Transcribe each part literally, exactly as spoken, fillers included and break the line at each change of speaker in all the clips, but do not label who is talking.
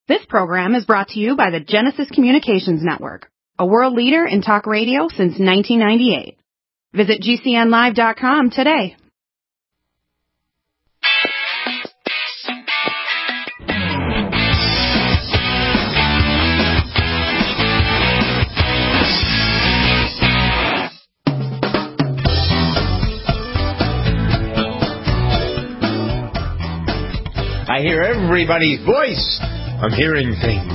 This program is brought to you by the Genesis Communications Network, a world leader in talk radio since nineteen ninety-eight. Visit G C N live dot com today.
I hear everybody's voice. I'm hearing things.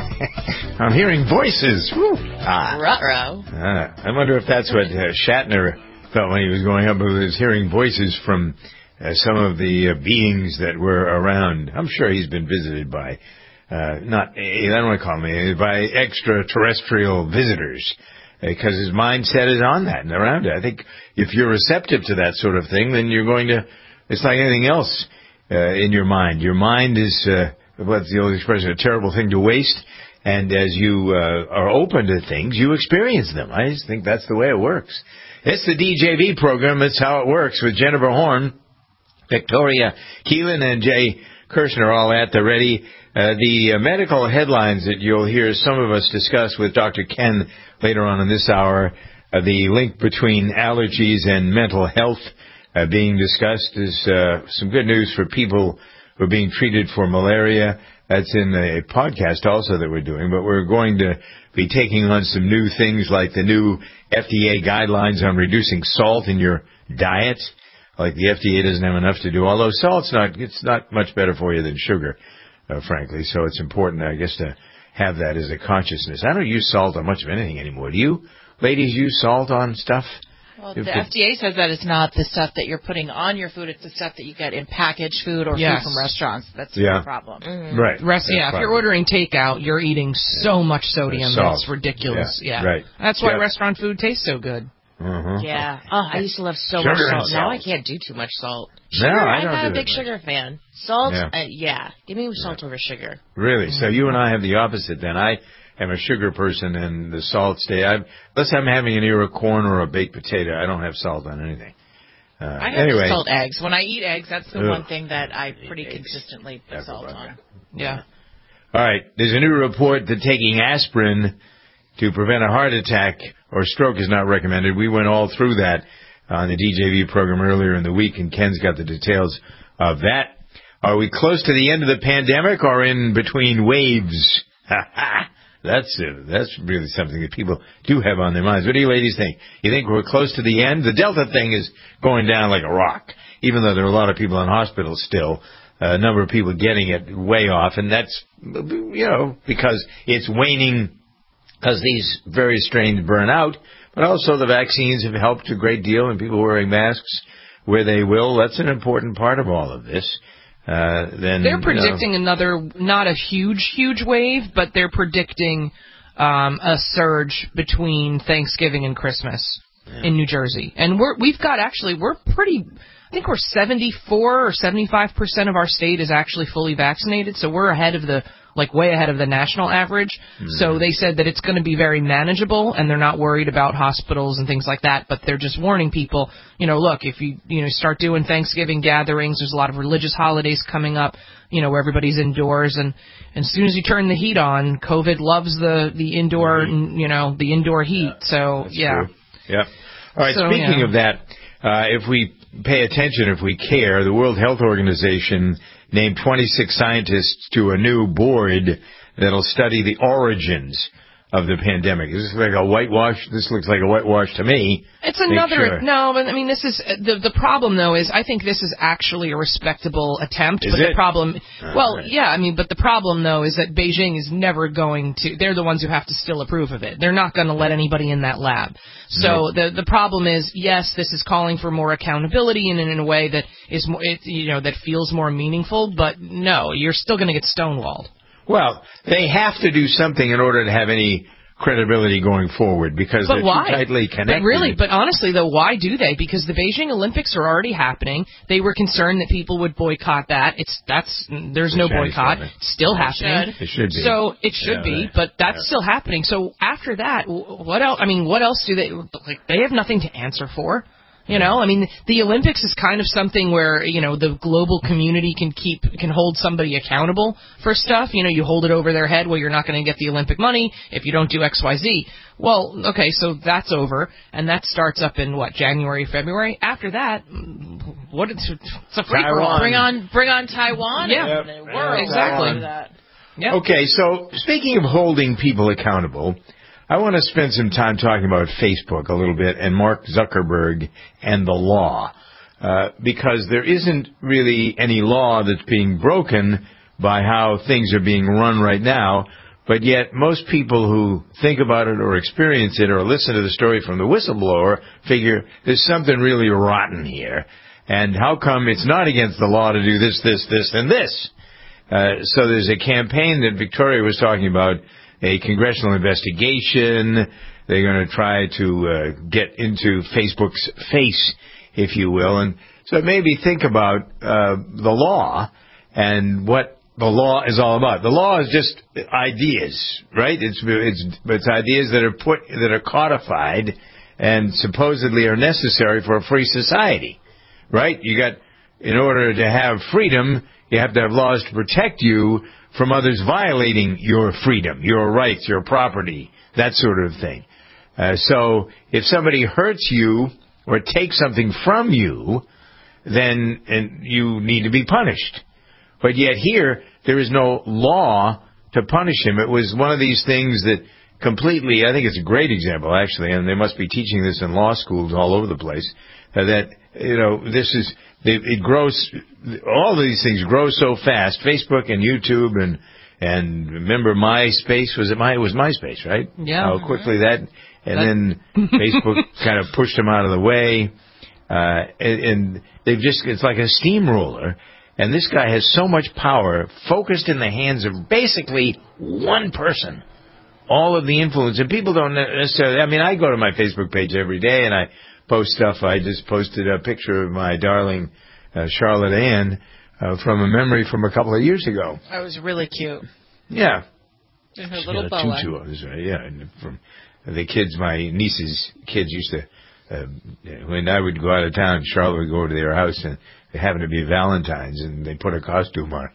I'm hearing voices. Woo. Ah.
Ruh-roh.
Ah. I wonder if that's what uh, Shatner felt when he was going up. He was hearing voices from uh, some of the uh, beings that were around. I'm sure he's been visited by, uh, not, I don't want to call them, by extraterrestrial visitors. Because his mindset is on that and around it. I think if you're receptive to that sort of thing, then you're going to, it's like anything else. Uh, in your mind. Your mind is, uh, what's the old expression, a terrible thing to waste. And as you uh, are open to things, you experience them. I just think that's the way it works. It's the D J V program. That's how it works with Jennifer Horn, Victoria Keelan, and Jay Kirshner all at the ready. Uh, the uh, medical headlines that you'll hear some of us discuss with Doctor Ken later on in this hour, uh, the link between allergies and mental health, Uh, being discussed is uh, some good news for people who are being treated for malaria. That's in a podcast also that we're doing, but we're going to be taking on some new things like the new F D A guidelines on reducing salt in your diet. Like the F D A doesn't have enough to do, although salt's not, it's not much better for you than sugar, uh, frankly. So it's important, I guess, to have that as a consciousness. I don't use salt on much of anything anymore. Do you ladies use salt on stuff?
Well, the F D A says that it's not the stuff that you're putting on your food, it's the stuff that you get in packaged food or
yes.
food from restaurants. That's
yeah.
the problem.
Mm-hmm. Right.
Rest, yeah, if you're ordering takeout, you're eating so much sodium
Salt.
that's ridiculous.
Yeah.
yeah.
Right.
That's why
yeah.
restaurant food tastes so good.
Uh-huh.
Yeah. Oh, I used to love so
sugar
much salt.
salt.
Now I can't do too much salt. Sugar,
no, I don't
I'm not
do
a big
much.
sugar fan. Salt,
yeah.
Uh, yeah. Give me salt yeah. over sugar.
Really? So you and I have the opposite then. I am a sugar person and the salt stay. I'm, unless I'm having an ear of corn or a baked potato, I don't have salt on anything. Uh,
I have
anyway.
to salt eggs. When I eat eggs, that's the
Ugh.
one thing that I pretty
eggs.
consistently put
That's
salt on.
Yeah.
All right. There's a new report that taking aspirin to prevent a heart attack or stroke is not recommended. We went all through that on the D J V program earlier in the week, and Ken's got the details of that. Are we close to the end of the pandemic or in between waves? That's uh, that's really something that people do have on their minds. What do you ladies think? You think we're close to the end? The Delta thing is going down like a rock, even though there are a lot of people in hospitals still. Uh, a number of people getting it way off, and that's, you know, because it's waning because these various strains burn out, but also the vaccines have helped a great deal, and people wearing masks where they will. That's an important part of all of this. Uh, then
they're predicting
you know,
another, not a huge, huge wave, but they're predicting um, a surge between Thanksgiving and Christmas yeah. in New Jersey. And we're, we've got actually, we're pretty, I think we're seventy-four or seventy-five percent of our state is actually fully vaccinated, so we're ahead of the, like way ahead of the national average. Mm-hmm. So they said that it's going to be very manageable, and they're not worried about hospitals and things like that, but they're just warning people, you know, look, if you, you know, start doing Thanksgiving gatherings, there's a lot of religious holidays coming up, you know, where everybody's indoors, and, and as soon as you turn the heat on, COVID loves the, the indoor, mm-hmm. you know, the indoor heat.
Yeah,
so, yeah.
True. Yeah. All right,
so,
speaking
yeah.
of that, uh, if we pay attention, if we care, the World Health Organization named twenty-six scientists to a new board that'll study the origins of the pandemic. This looks like a whitewash. This looks like a whitewash to me.
It's another,
sure.
no, but I mean, this is, the the problem though is I think this is actually a respectable attempt.
Is
but
it?
the problem,
oh,
well,
right.
yeah, I mean, but the problem though is that Beijing is never going to, they're the ones who have to still approve of it. They're not going to let anybody in that lab. So
no.
the the problem is, yes, this is calling for more accountability and in a way that is more, it, you know, that feels more meaningful, but no, you're still going to get stonewalled.
Well, they have to do something in order to have any credibility going forward because
but
they're
why?
too tightly connected.
But really, but honestly, though, why do they? Because the Beijing Olympics are already happening. They were concerned that people would boycott that. It's that's there's
the
no
Chinese
boycott.
government.
It's still
It
happening.
should.
It should be.
So it should
yeah,
be,
right.
but that's
yeah.
still happening. So after that, what else? I mean, what else do they like? They have nothing to answer for. You know, I mean, the Olympics is kind of something where, you know, the global community can keep, can hold somebody accountable for stuff. You know, you hold it over their head, well, you're not going to get the Olympic money if you don't do X, Y, Z. Well, okay, so that's over, and that starts up in, what, January, February? After that, what, it's, it's a free-for-all.
Bring on, bring on Taiwan.
Yeah,
and, and
Yep.
exactly.
That.
Yep.
Okay, so speaking of holding people accountable, I want to spend some time talking about Facebook a little bit and Mark Zuckerberg and the law, uh, because there isn't really any law that's being broken by how things are being run right now, but yet most people who think about it or experience it or listen to the story from the whistleblower figure there's something really rotten here. And how come it's not against the law to do this, this, this, and this? Uh, so there's a campaign that Victoria was talking about, a congressional investigation. They're going to try to uh, get into Facebook's face, if you will. And so maybe think about uh, the law and what the law is all about. The law is just ideas, right? It's it's it's ideas that are put that are codified and supposedly are necessary for a free society, right? You got, in order to have freedom, you have to have laws to protect you from others violating your freedom, your rights, your property, that sort of thing. Uh, so if somebody hurts you or takes something from you, then and you need to be punished. But yet here, there is no law to punish him. It was one of these things that completely, I think it's a great example, actually, and they must be teaching this in law schools all over the place, uh, that, you know, this is, it grows, all of these things grow so fast, Facebook and YouTube and, and remember MySpace, was it my, it was MySpace, right?
Yeah.
How quickly that, and then Facebook kind of pushed them out of the way, uh, and, and they've just, it's like a steamroller, and this guy has so much power focused in the hands of basically one person. All of the influence, and people don't necessarily, I mean, I go to my Facebook page every day and I post stuff. I just posted a picture of my darling uh, Charlotte Ann uh, from a memory from a couple of years ago.
That was really cute.
Yeah.
And her
She
little
had a
boa.
tutu on, right? Yeah, and from the kids, my niece's kids used to, uh, when I would go out of town, Charlotte would go to their house and it happened to be Valentine's and they put a costume on.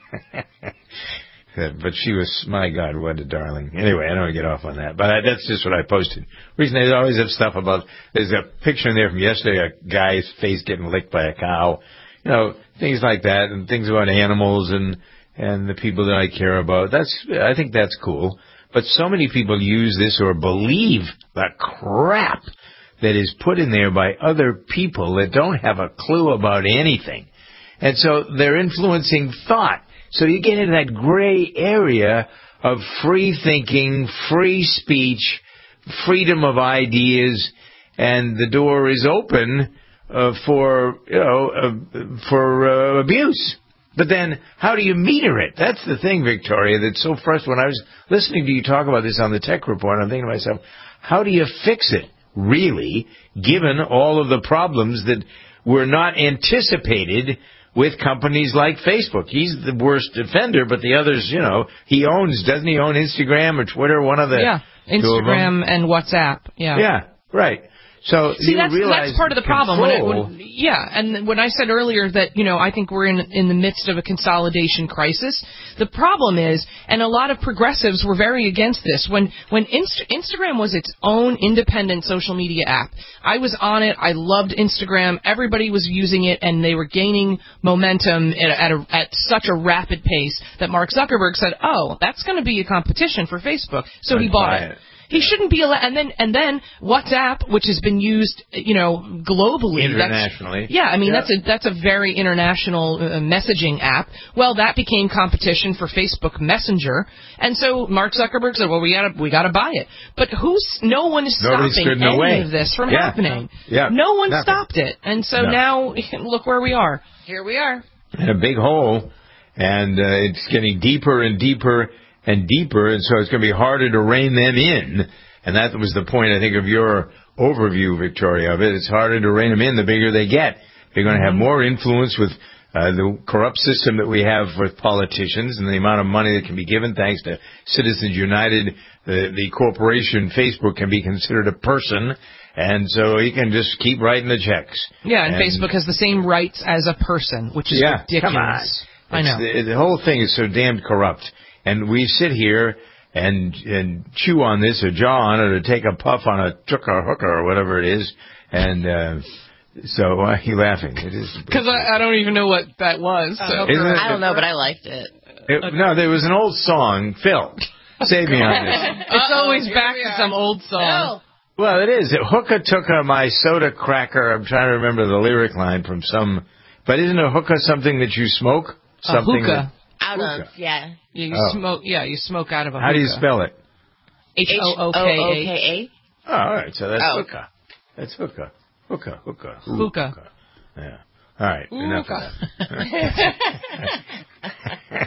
But she was, my God, what a darling. Anyway, I don't want to get off on that. But I, that's just what I posted. The reason they always have stuff about, there's a picture in there from yesterday, a guy's face getting licked by a cow. You know, things like that, and things about animals and, and the people that I care about. That's, I think that's cool. But so many people use this or believe the crap that is put in there by other people that don't have a clue about anything. And so they're influencing thought. So you get into that gray area of free thinking, free speech, freedom of ideas, and the door is open uh, for, you know, uh, for uh, abuse. But then, how do you meter it? That's the thing, Victoria, that's so frustrating. When I was listening to you talk about this on the Tech Report, I'm thinking to myself, how do you fix it, really, given all of the problems that were not anticipated with companies like Facebook? He's the worst offender, but the others, you know, he owns, doesn't he own Instagram or Twitter, one of the
Yeah, Instagram and WhatsApp. Yeah.
Yeah, right. So
See,
you
that's,
realize
that's part of the problem. When it,
control-
when, yeah, and when I said earlier that, you know, I think we're in in the midst of a consolidation crisis, the problem is, and a lot of progressives were very against this, when, when Inst- Instagram was its own independent social media app, I was on it, I loved Instagram, everybody was using it, and they were gaining momentum at, at, a, at such a rapid pace that Mark Zuckerberg said, oh, that's going to be a competition for Facebook, so he
I'd
bought
buy
it.
it.
He shouldn't be allowed, and then and then WhatsApp, which has been used, you know, globally,
Internationally.
That's, yeah, I mean
Yeah.
that's a that's a very international uh, messaging app. Well, that became competition for Facebook Messenger, and so Mark Zuckerberg said, "Well, we got to we got to buy it." But who's no one is
Nobody
stopping
stood in the
any
way.
of this from
Yeah.
happening.
Yeah.
No one
Nothing.
stopped it, and so
No.
now look where we are.
Here we are.
in a big hole, and uh, it's getting deeper and deeper and deeper, and so it's going to be harder to rein them in. And that was the point, I think, of your overview, Victoria, of it. It's harder to rein them in the bigger they get. They're going to have more influence with uh, the corrupt system that we have with politicians and the amount of money that can be given thanks to Citizens United. The, the corporation Facebook can be considered a person, And so he can just keep writing the checks.
Yeah, and, and Facebook has the same rights as a person, which is
yeah,
ridiculous.
Come on.
I know.
The, the whole thing is so damned corrupt. And we sit here and and chew on this or jaw on it or take a puff on a trucker or hooker or whatever it is. And uh, so why are you laughing? It is
because I, I don't even know what that was. So.
I don't know, but I liked it.
it okay. No, there was an old song. Phil, save me on this.
It's always back to some old song.
Phil.
Well, it is. Hookah took a my soda cracker. I'm trying to remember the lyric line from some. But isn't a hookah something that you smoke? Something
a hookah.
That,
out
hookah.
of, yeah.
Yeah, you
oh.
smoke. Yeah, you smoke out of a
How
hookah.
do you spell it?
H O O K A.
Oh, all right. So that's
oh.
hookah. That's hookah. Hookah. Hookah. Ooh,
hookah.
hookah. Yeah. All right.
Ooh,
enough
hookah.
of that.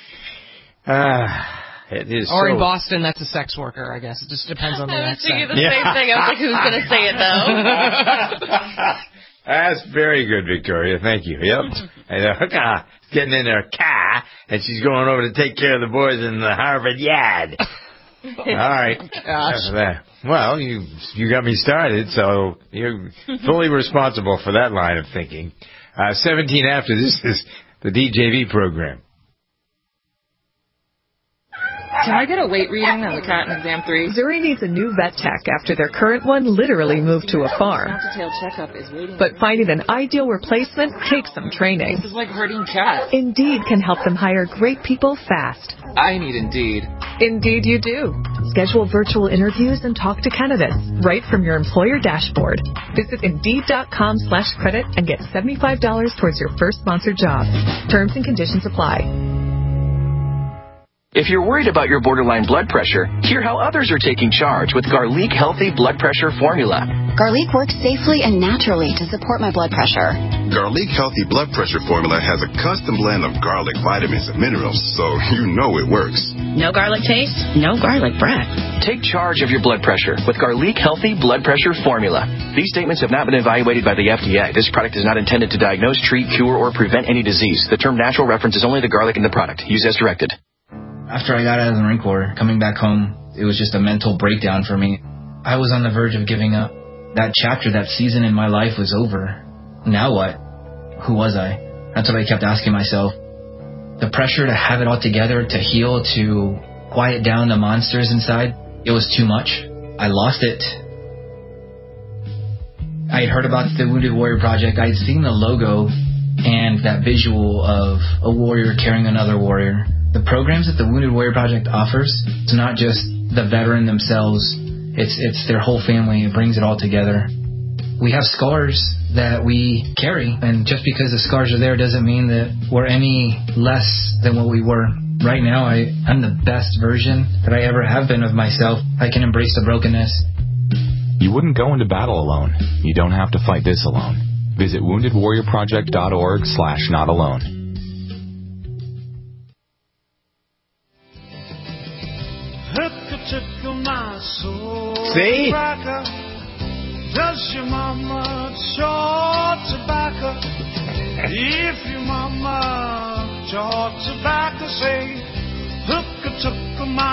Ah, it is.
Or
so
in Boston, that's a sex worker. I guess it just depends on the
I was
accent.
thinking the
Yeah.
same thing. I was like, who's going to say it though?
That's very good, Victoria. Thank you. Yep. And uh, hookah getting in her car, and she's going over to take care of the boys in the Harvard yard. All right.
Gosh.
Well, you you got me started, so you're fully responsible for that line of thinking. Uh, seventeen after this is the D J V program.
Can I get a weight reading on the cat in exam three?
Zuri needs a new vet tech after their current one literally moved to a farm.
Detailed checkup is waiting.
But finding an ideal replacement takes some training.
This is like herding cats.
Indeed can help them hire great people fast.
I need Indeed.
Indeed you do. Schedule virtual interviews and talk to candidates right from your employer dashboard. Visit Indeed.com slash credit and get seventy-five dollars towards your first sponsored job. Terms and conditions apply.
If you're worried about your borderline blood pressure, hear how others are taking charge with Garlic Healthy Blood Pressure Formula.
Garlic works safely and naturally to support my blood pressure.
Garlic Healthy Blood Pressure Formula has a custom blend of garlic, vitamins, and minerals, so you know it works.
No garlic taste, no garlic breath.
Take charge of your blood pressure with Garlic Healthy Blood Pressure Formula. These statements have not been evaluated by the F D A. This product is not intended to diagnose, treat, cure, or prevent any disease. The term natural references only the garlic in the product. Use as directed.
After I got out of the Marine Corps, coming back home, it was just a mental breakdown for me. I was on the verge of giving up. That chapter, that season in my life was over. Now what? Who was I? That's what I kept asking myself. The pressure to have it all together, to heal, to quiet down the monsters inside, it was too much. I lost it. I had heard about the Wounded Warrior Project. I had seen the logo and that visual of a warrior carrying another warrior. The programs that the Wounded Warrior Project offers, it's not just the veteran themselves, it's it's their whole family. It brings it all together. We have scars that we carry, and just because the scars are there doesn't mean that we're any less than what we were. Right now, I, I'm the best version that I ever have been of myself. I can embrace the brokenness.
You wouldn't go into battle alone. You don't have to fight this alone. Visit wounded warrior project dot org slash not alone.
See?
Does your mama chaw tobacco? If your mama chaw tobacco, say, hookah took my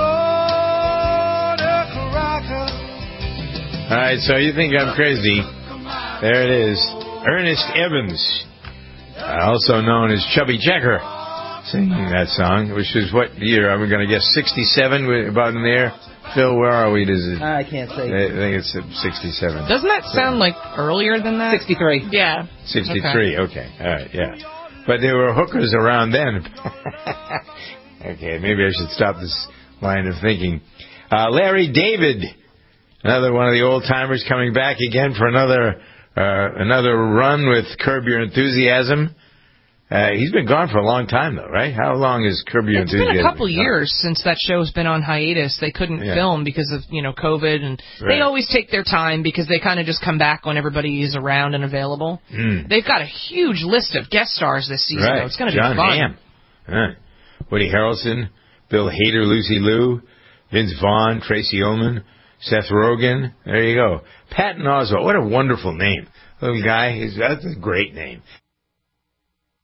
soda cracker.
All right, so you think I'm crazy. There it is. Ernest Evans, also known as Chubby Checker, singing that song, which is what year? I'm going to guess sixty-seven, about in there. Phil, where are we? Does it,
I can't say.
I think it's sixty-seven.
Doesn't that sound like earlier than that?
sixty-three.
Yeah.
sixty-three, okay. okay. All right, yeah. But there were hookers around then. Okay, maybe I should stop this line of thinking. Uh, Larry David, another one of the old-timers coming back again for another uh, another run with Curb Your Enthusiasm. Uh, he's been gone for a long time, though, right? How long is Curb Your
it's
Enthusiasm?
It's been a couple years since that show's been on hiatus. They couldn't
yeah. film
because of, you know, COVID, and
right.
they always take their time because they kind of just come back when everybody is around and available.
Mm.
They've got a huge list of guest stars this season,
right.
though. It's going to be
John
fun.
Hamm. Huh. Woody Harrelson, Bill Hader, Lucy Liu, Vince Vaughn, Tracy Ullman, Seth Rogen. There you go. Patton Oswalt. What a wonderful name. Little guy. He's, that's a great name.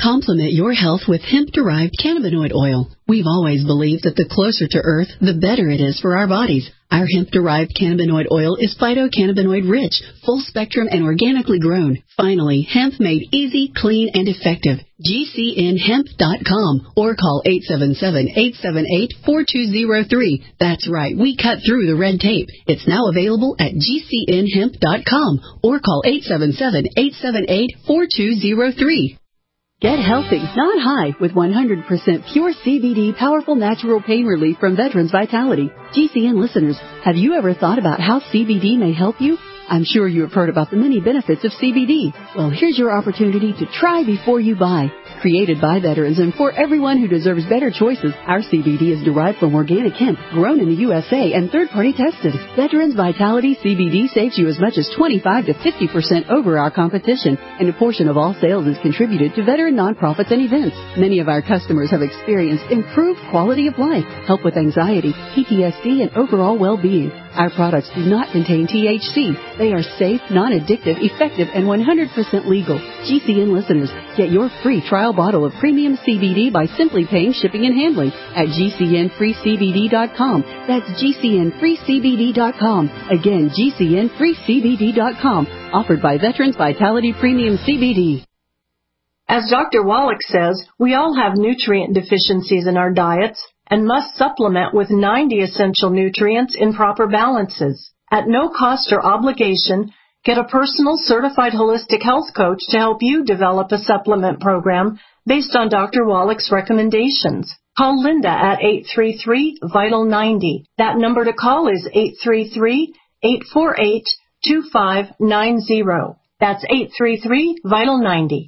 Complement your health with hemp-derived cannabinoid oil. We've always believed that the closer to Earth, the better it is for our bodies. Our hemp-derived cannabinoid oil is phytocannabinoid rich, full spectrum, and organically grown. Finally, hemp made easy, clean, and effective. G C N hemp dot com or call eight seven seven, eight seven eight, four two zero three. That's right, we cut through the red tape. It's now available at G C N hemp dot com or call eight seven seven, eight seven eight, four two zero three. Get healthy, not high, with one hundred percent pure C B D powerful natural pain relief from Veterans Vitality. G C N listeners, have you ever thought about how C B D may help you? I'm sure you have heard about the many benefits of C B D. Well, here's your opportunity to try before you buy. Created by veterans and for everyone who deserves better choices, our C B D is derived from organic hemp, grown in the U S A and third-party tested. Veterans Vitality C B D saves you as much as twenty-five to fifty percent over our competition, and a portion of all sales is contributed to veteran nonprofits and events. Many of our customers have experienced improved quality of life, help with anxiety, P T S D, and overall well-being. Our products do not contain T H C. They are safe, non-addictive, effective, and one hundred percent legal. G C N listeners, get your free trial bottle of premium C B D by simply paying shipping and handling at G C N free C B D dot com. That's G C N free C B D dot com. Again, G C N free C B D dot com. Offered by Veterans Vitality Premium C B D.
As Doctor Wallach says, we all have nutrient deficiencies in our diets and must supplement with ninety essential nutrients in proper balances. At no cost or obligation, get a personal certified holistic health coach to help you develop a supplement program based on Doctor Wallach's recommendations. Call Linda at eight three three, vital ninety. That number to call is eight three three, eight four eight, two five nine zero. That's eight three three, vital ninety.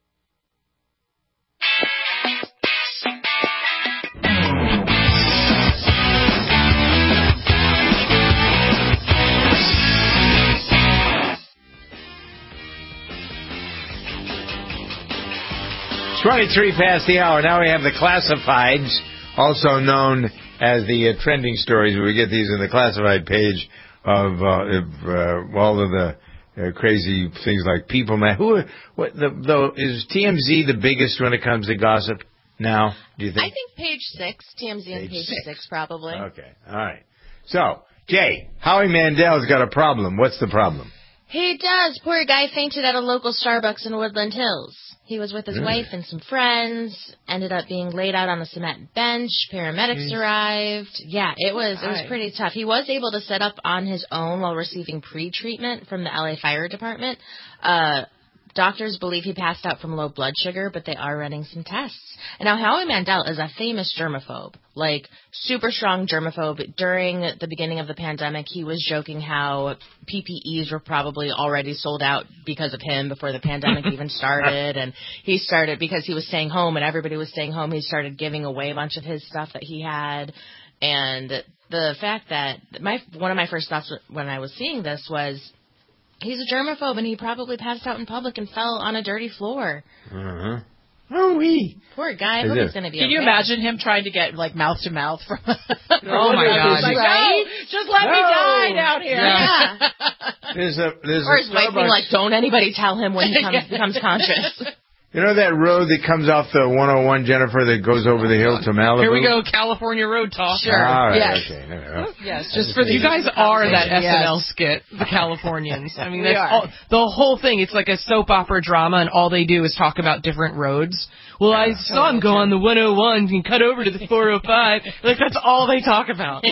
twenty-three past the hour. Now we have the classifieds, also known as the uh, trending stories. We get these in the classified page of, uh, of uh, all of the uh, crazy things like People Man. Who? What? The, the, is T M Z the biggest when it comes to gossip now? Do you think?
I think page six, T M Z on page, page six. six, probably.
Okay. All right. So, Jay, Howie Mandel's got a problem. What's the problem?
He does. Poor guy fainted at a local Starbucks in Woodland Hills. He was with his mm. wife and some friends, ended up being laid out on a cement bench. Paramedics mm. arrived. Yeah, it was it was pretty tough. He was able to set up on his own while receiving pre-treatment from the L A Fire Department. Uh, doctors believe he passed out from low blood sugar, but they are running some tests. And now Howie Mandel is a famous germaphobe, like super strong germaphobe. During the beginning of the pandemic, he was joking how P P Es were probably already sold out because of him before the pandemic even started. And he started, because he was staying home and everybody was staying home, he started giving away a bunch of his stuff that he had. And the fact that my one of my first thoughts when I was seeing this was, he's a germaphobe, and he probably passed out in public and fell on a dirty floor.
Uh-huh. Oh, we.
Poor guy. I hope he's going to be
Can
okay.
you imagine him trying to get, like, mouth-to-mouth from...
Oh, my God.
Like,
right?
no, just let
no.
me die down here.
Yeah.
there's a, there's
or
a
his wife being like, don't anybody tell him when he comes, becomes conscious.
You know that road that comes off the one oh one, Jennifer, that goes over the hill to Malibu?
Here we go, California road talk.
Sure. All right,
yes.
okay. No, no.
Yes, just for the you guys are that S N L yes. skit, the Californians. I mean, that's all, the whole thing. It's like a soap opera drama, and all they do is talk about different roads. Well, I saw him go on the one oh one and cut over to the four oh five. Like, that's all they talk about.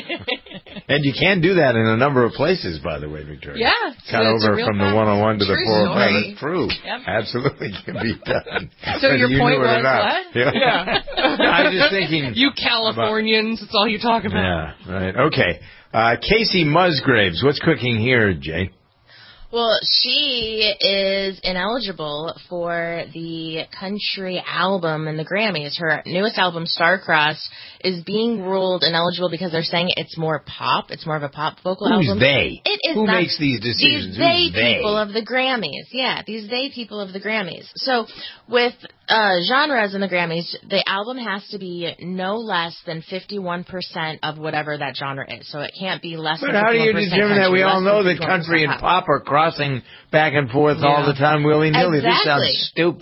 And you can do that in a number of places, by the way, Victoria.
Yeah.
Cut over from the one oh one to the four oh five. It's true.
Yep.
Absolutely can be done.
So your
you
point was
what?
Yeah.
yeah. I was just thinking.
You Californians, that's all you talk about.
Yeah, right. Okay. Uh, Casey Musgraves, what's cooking here, Jay?
Well, she is ineligible for the country album and the Grammys. Her newest album, Starcrossed, is being ruled ineligible because they're saying it's more pop. It's more of a pop vocal
Who's
album.
they?
It is
Who
not,
makes these decisions?
These they,
Who's they
people of the Grammys. Yeah, these they people of the Grammys. So with uh, genres in the Grammys, the album has to be no less than fifty-one percent of whatever that genre is. So it can't be less
but
than
how do you
country,
determine that? We all know that country and
pop.
pop are crossing back and forth
Yeah.
all the time, willy-nilly.
Exactly.
This sounds stupid.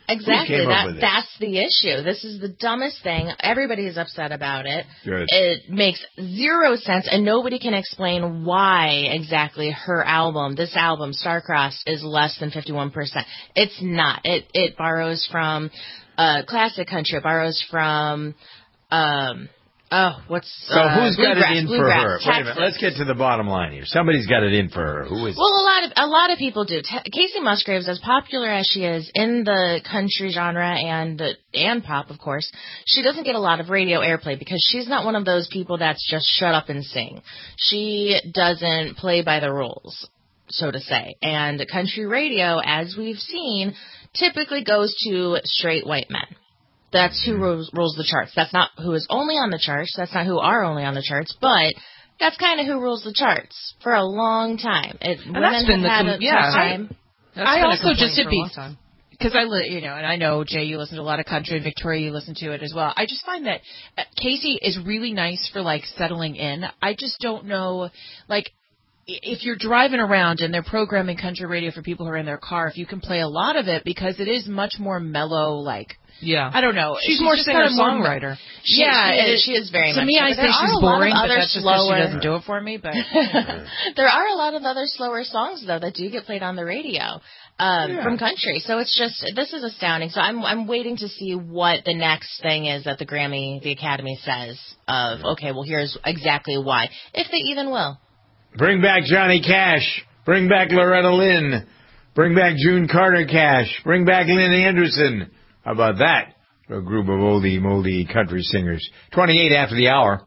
Exactly.
Who came up
That
with this?
that's the issue. This is the dumbest thing. Everybody is upset about it.
Good.
It makes zero sense, and nobody can explain why exactly her album, this album, Starcrossed, is less than fifty-one percent. It's not. It it borrows from uh, classic country. It borrows from. Um, Oh, what's
so
uh,
who's got
bluegrass,
it in for
bluegrass,
her? Wait a minute.
Texas.
Let's get to the bottom line here. Somebody's got it in for her. Who is?
Well, a lot of a lot of people do. T- Casey Musgraves, as popular as she is in the country genre and and pop, of course, she doesn't get a lot of radio airplay because she's not one of those people that's just shut up and sing. She doesn't play by the rules, so to say. And country radio, as we've seen, typically goes to straight white men. That's who rules, rules the charts. That's not who is only on the charts. That's not who are only on the charts. But that's kind of who rules the charts for a long time. It,
And
women
that's been
have
the
had
com-
a
yeah.
tough time.
That's
I
been a
also
complaint
just to
for a
be
long time.
because I, li- you know, and I know Jay, you listen to a lot of country, and Victoria, you listen to it as well. I just find that uh, Casey is really nice for like settling in. I just don't know, like. If you're driving around and they're programming country radio for people who are in their car, if you can play a lot of it because it is much more mellow, like,
yeah,
I don't know.
She's,
she's
more
just kind of
singer-songwriter.
She,
yeah,
she
it,
is, she is very
to
much.
me,
so.
I
But
say
there
she's
are a lot of
boring, but
other
that's just because
slower,
she doesn't do it for me. But
there are a lot of other slower songs though that do get played on the radio um,
Yeah.
from country. So it's just this is astounding. So I'm I'm waiting to see what the next thing is that the Grammy, the Academy says of okay, well here's exactly why, if they even will.
Bring back Johnny Cash. Bring back Loretta Lynn. Bring back June Carter Cash. Bring back Lynn Anderson. How about that? A group of oldie moldy country singers. twenty-eight after the hour.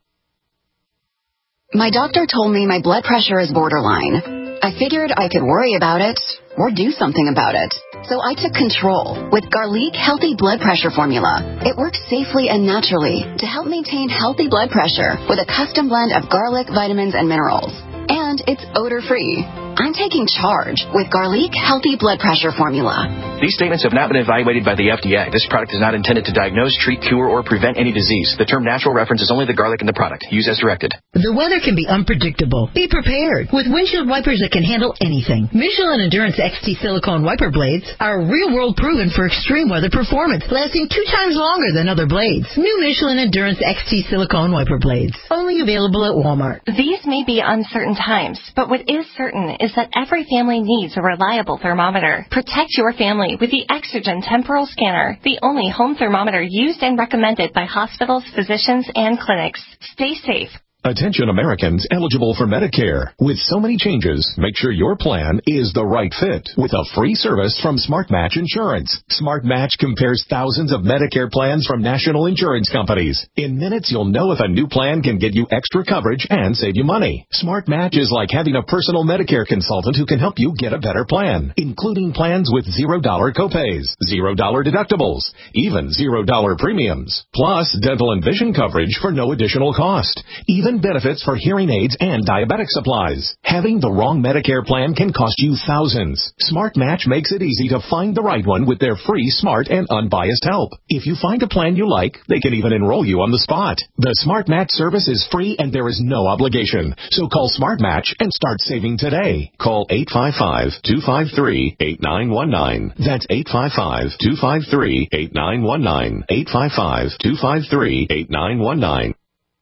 My doctor told me my blood pressure is borderline. I figured I could worry about it or do something about it. So I took control with Garlic Healthy Blood Pressure Formula. It works safely and naturally to help maintain healthy blood pressure with a custom blend of garlic, vitamins, and minerals. And it's odor-free. I'm taking charge with Garlic Healthy Blood Pressure Formula.
These statements have not been evaluated by the F D A. This product is not intended to diagnose, treat, cure, or prevent any disease. The term natural reference is only the garlic in the product. Use as directed.
The weather can be unpredictable. Be prepared with windshield wipers that can handle anything. Michelin Endurance X T silicone wiper blades are real-world proven for extreme weather performance, lasting two times longer than other blades. New Michelin Endurance X T silicone wiper blades, only available at Walmart.
These may be uncertain times, but what is certain is that every family needs a reliable thermometer. Protect your family with the Exergen Temporal Scanner, the only home thermometer used and recommended by hospitals, physicians, and clinics. Stay safe.
Attention Americans eligible for Medicare. With so many changes, make sure your plan is the right fit with a free service from Smart Match Insurance. Smart Match compares thousands of Medicare plans from national insurance companies. In minutes, you'll know if a new plan can get you extra coverage and save you money. Smart Match is like having a personal Medicare consultant who can help you get a better plan, including plans with zero dollar copays, zero dollar deductibles, even zero dollar premiums, plus dental and vision coverage for no additional cost. Even benefits for hearing aids and diabetic supplies. Having the wrong Medicare plan can cost you thousands. Smart Match makes it easy to find the right one with their free, smart, and unbiased help. If you find a plan you like, they can even enroll you on the spot. The Smart Match service is free and there is no obligation. So call Smart Match and start saving today. Call eight five five, two five three, eight nine one nine. That's eight five five, two five three, eight nine one nine. eight five five, two five three, eight nine one nine.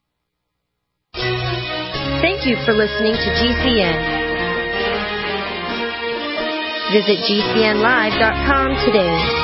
Thank you for listening to G C N. Visit G C N live dot com today.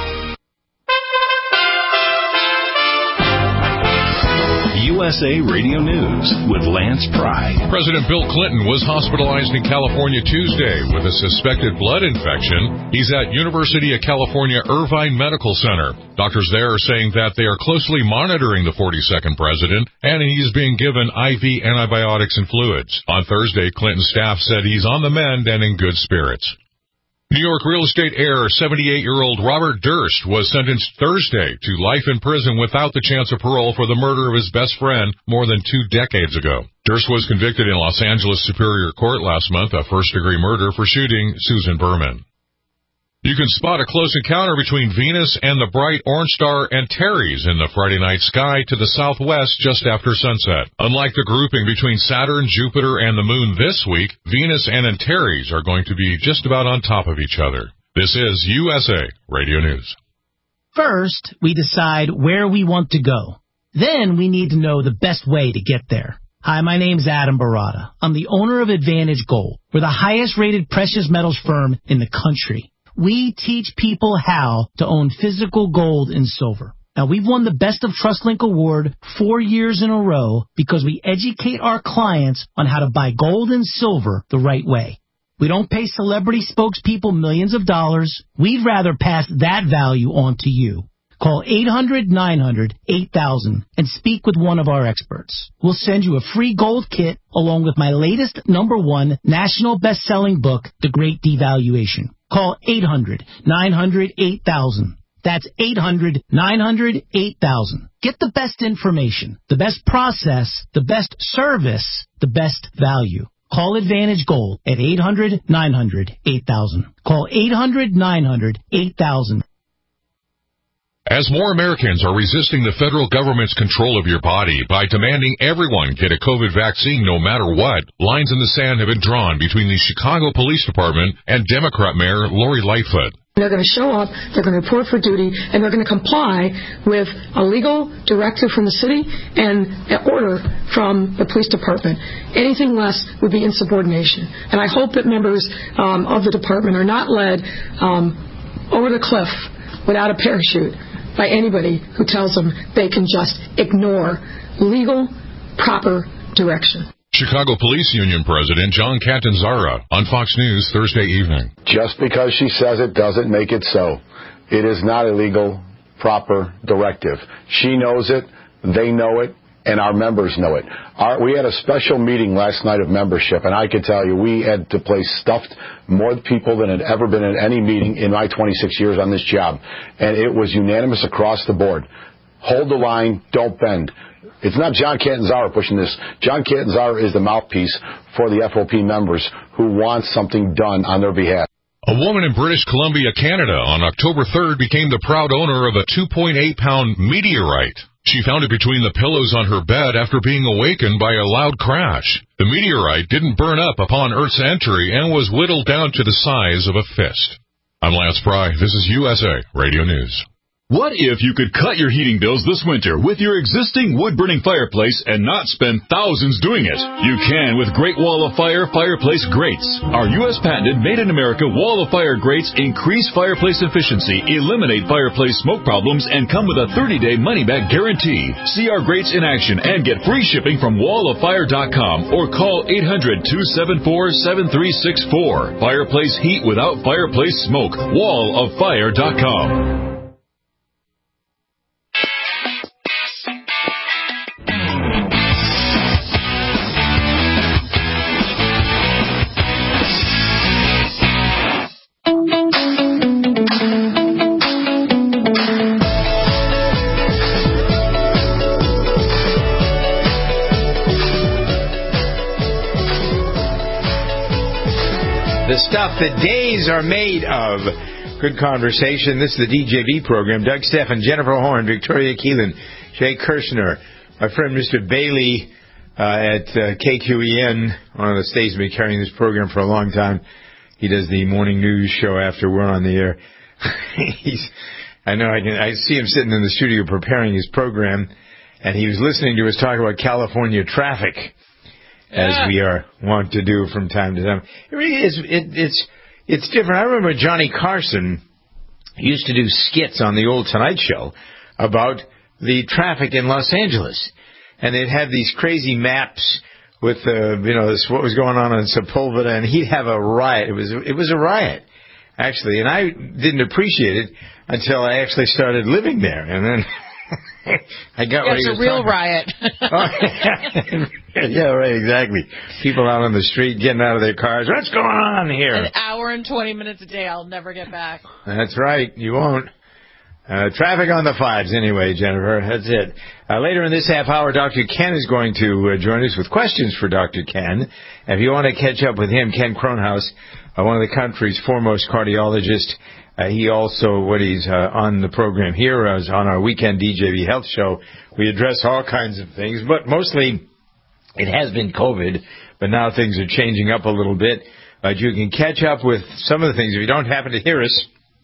U S A Radio News with Lance Pry.
President Bill Clinton was hospitalized in California Tuesday with a suspected blood infection. He's at University of California Irvine Medical Center. Doctors there are saying that they are closely monitoring the forty-second president, and he's being given I V antibiotics and fluids. On Thursday, Clinton's staff said he's on the mend and in good spirits. New York real estate heir, seventy-eight-year-old Robert Durst, was sentenced Thursday to life in prison without the chance of parole for the murder of his best friend more than two decades ago. Durst was convicted in Los Angeles Superior Court last month of first-degree murder for shooting Susan Berman. You can spot a close encounter between Venus and the bright orange star Antares in the Friday night sky to the southwest just after sunset. Unlike the grouping between Saturn, Jupiter, and the Moon this week, Venus and Antares are going to be just about on top of each other. This is U S A Radio News.
First, we decide where we want to go. Then we need to know the best way to get there. Hi, my name's Adam Barada. I'm the owner of Advantage Gold. We're the highest-rated precious metals firm in the country. We teach people how to own physical gold and silver. Now, we've won the Best of TrustLink Award four years in a row because we educate our clients on how to buy gold and silver the right way. We don't pay celebrity spokespeople millions of dollars. We'd rather pass that value on to you. Call eight hundred nine hundred eight thousand and speak with one of our experts. We'll send you a free gold kit along with my latest number one national best-selling book, The Great Devaluation. Call eight hundred nine hundred eight thousand. That's eight hundred nine hundred eight thousand. Get the best information, the best process, the best service, the best value. Call Advantage Gold at eight hundred nine hundred eight thousand. Call eight hundred nine hundred eight thousand.
As more Americans are resisting the federal government's control of your body by demanding everyone get a COVID vaccine no matter what, lines in the sand have been drawn between the Chicago Police Department and Democrat Mayor Lori Lightfoot.
They're going to show up, they're going to report for duty, and they're going to comply with a legal directive from the city and an order from the police department. Anything less would be insubordination. And I hope that members um, of the department are not led um, over the cliff without a parachute by anybody who tells them they can just ignore legal, proper direction.
Chicago Police Union President John Catanzara on Fox News Thursday evening.
Just because she says it doesn't make it so. It is not a legal, proper directive. She knows it, they know it, and our members know it. Our, we had a special meeting last night of membership, and I can tell you we had to place stuffed more people than had ever been in any meeting in my twenty-six years on this job. And it was unanimous across the board. Hold the line, don't bend. It's not John Catanzara pushing this. John Catanzara is the mouthpiece for the F O P members who want something done on their behalf.
A woman in British Columbia, Canada, on October third became the proud owner of a two point eight pound meteorite. She found it between the pillows on her bed after being awakened by a loud crash. The meteorite didn't burn up upon Earth's entry and was whittled down to the size of a fist. I'm Lance Pry. This is U S A Radio News.
What if you could cut your heating bills this winter with your existing wood-burning fireplace and not spend thousands doing it? You can with Great Wall of Fire fireplace grates. Our U S patented made-in-America Wall of Fire grates increase fireplace efficiency, eliminate fireplace smoke problems, and come with a thirty day money-back guarantee. See our grates in action and get free shipping from wall of fire dot com or call eight hundred two seven four seven three six four. Fireplace heat without fireplace smoke. wall of fire dot com.
The stuff that days are made of. Good conversation. This is the D J V program. Doug Steffen, Jennifer Horn, Victoria Keelan, Jay Kirshner, my friend Mister Bailey uh, at uh, K Q E N, one of the stations been carrying this program for a long time. He does the morning news show after we're on the air. He's, I know I can. I see him sitting in the studio preparing his program, and he was listening to us talk about California traffic. As yeah. we are wont to do from time to time. It really is, it, it's, it's different. I remember Johnny Carson used to do skits on the old Tonight Show about the traffic in Los Angeles. And they'd have these crazy maps with, uh, you know, this, what was going on in Sepulveda, and he'd have a riot. It was, it was a riot, actually. And I didn't appreciate it until I actually started living there. And then I got what he was
It's a real
talking.
riot.
Oh, yeah. Yeah, right, exactly. People out on the street getting out of their cars. What's going on here?
An hour and twenty minutes a day. I'll never get back.
That's right. You won't. Uh, traffic on the fives anyway, Jennifer. That's it. Uh, later in this half hour, Doctor Ken is going to uh, join us with questions for Doctor Ken. If you want to catch up with him, Ken Kronhaus, uh, one of the country's foremost cardiologists. Uh, he also, when he's uh, on the program here, uh, on our weekend D J V Health Show, we address all kinds of things, but mostly it has been COVID, but now things are changing up a little bit. Uh, you can catch up with some of the things. If you don't happen to hear us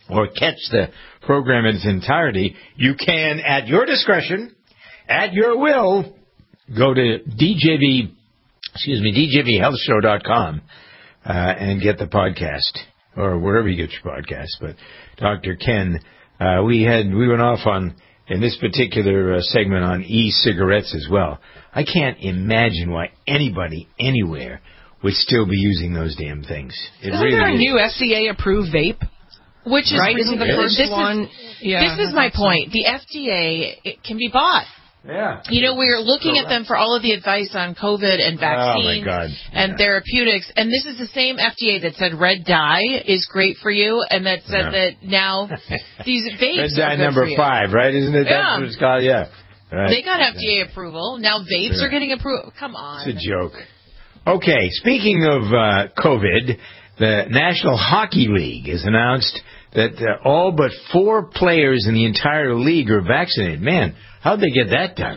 or catch the program in its entirety, you can, at your discretion, at your will, go to D J V, excuse me, D J V health show dot com uh, and get the podcast, or wherever you get your podcast. But Doctor Ken, uh, we had we went off on in this particular uh, segment on e-cigarettes as well. I can't imagine why anybody anywhere would still be using those damn things. It
Isn't
really
there a
is.
new F D A-approved vape?
Which is
right?
really
Isn't the
good.
first
This
one?
Is,
yeah,
this is my point. The F D A it can be bought.
Yeah.
You know, we're looking at them for all of the advice on COVID and vaccines
oh my God.
and
yeah.
therapeutics, and this is the same F D A that said red dye is great for you, and that said
Yeah.
that now these vapes
Red dye
are good
number
for you.
five, right? Isn't it?
Yeah.
That's what it's called. Yeah. Right.
They got F D A approval. Now vapes
Yeah.
are getting approval. Come on.
It's a joke. Okay, speaking of uh, COVID, the National Hockey League has announced that uh, all but four players in the entire league are vaccinated. Man, how'd they get that done?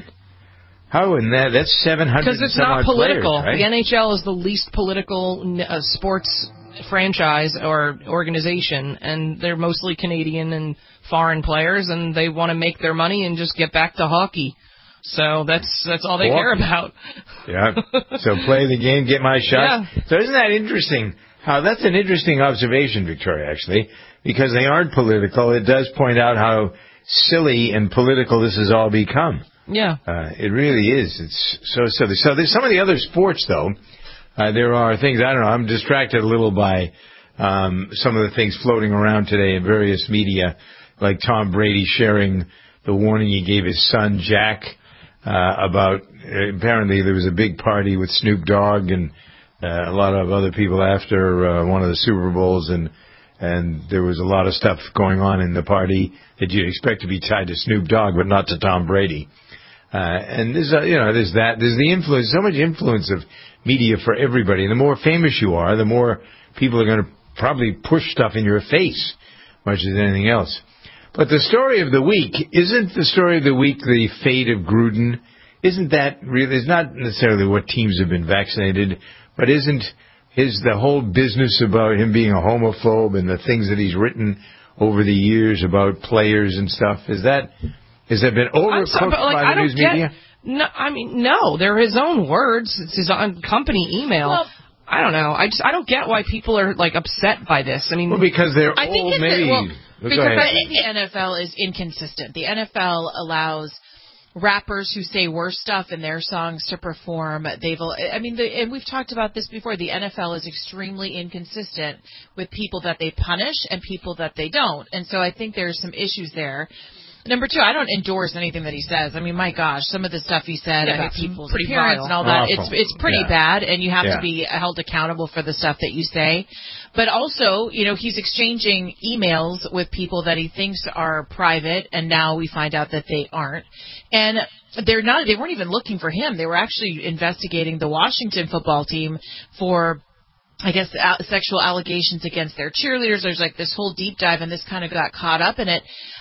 How in that? That's seven hundred.
Because it's not political.
Players, right?
The N H L is the least political uh, sports franchise or organization, and they're mostly Canadian and foreign players, and they want to make their money and just get back to hockey. So that's that's all they
Cool.
care about.
Yeah. So play the game, get my shot.
Yeah.
So isn't that interesting? How that's an interesting observation, Victoria, actually, because they aren't political. It does point out how silly and political this has all become.
Yeah.
Uh, it really is. It's so silly. So there's some of the other sports, though. Uh, there are things, I don't know, I'm distracted a little by um, some of the things floating around today in various media, like Tom Brady sharing the warning he gave his son, Jack, uh, about uh, apparently there was a big party with Snoop Dogg and uh, a lot of other people after uh, one of the Super Bowls, and and there was a lot of stuff going on in the party that you'd expect to be tied to Snoop Dogg, but not to Tom Brady. Uh, and there's, uh, you know, there's that, there's the influence, so much influence of media for everybody. And the more famous you are, the more people are going to probably push stuff in your face, much as anything else. But the story of the week, isn't the story of the week the fate of Gruden? Isn't that really, it's not necessarily what teams have been vaccinated, but isn't his, the whole business about him being a homophobe and the things that he's written over the years about players and stuff, is that, has that been overcooked
sorry, but, like,
by
I
the
don't
news
get,
media?
No, I mean, no. They're his own words. It's his own company email.
Well,
I don't know. I just I don't get why people are like upset by this. I mean,
Well, because they're
I think
old,
it's
maybe.
the, well,
Go
because
ahead.
I think the N F L is inconsistent. The N F L allows rappers who say worse stuff in their songs to perform. They've, I mean, the, and we've talked about this before. The N F L is extremely inconsistent with people that they punish and people that they don't, and so I think there's some issues there. Number two, I don't endorse anything that he says. I mean, my gosh, some of the stuff he said
Yeah,
about
it's
people's
pretty
appearance
vile.
and all that,
Awful.
it's it's pretty
Yeah.
bad, and you have
Yeah.
to be held accountable for the stuff that you say. But also, you know, he's exchanging emails with people that he thinks are private, and now we find out that they aren't. And they're not, they weren't even looking for him. They were actually investigating the Washington football team for, I guess, uh, sexual allegations against their cheerleaders. There's like this whole deep dive, and this kind of got caught up in it.